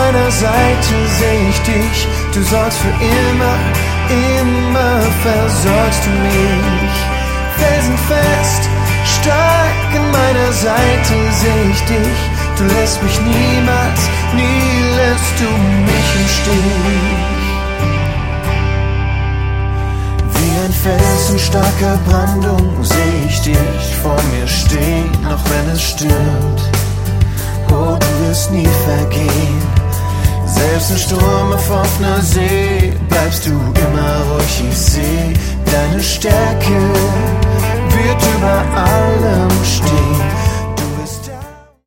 meiner Seite seh ich dich. Du sorgst für immer, immer versorgst du mich. Felsenfest, stark an meiner Seite seh ich dich. Du lässt mich niemals, nie lässt du mich im Stich. Wie ein felsenstarker Brandung seh ich dich vor mir stehen, auch wenn es stürmt. Oh, du wirst nie vergehen. Selbst im Sturm auf offener See bleibst du immer ruhig, ich seh deine Stärke wird über allem stehen.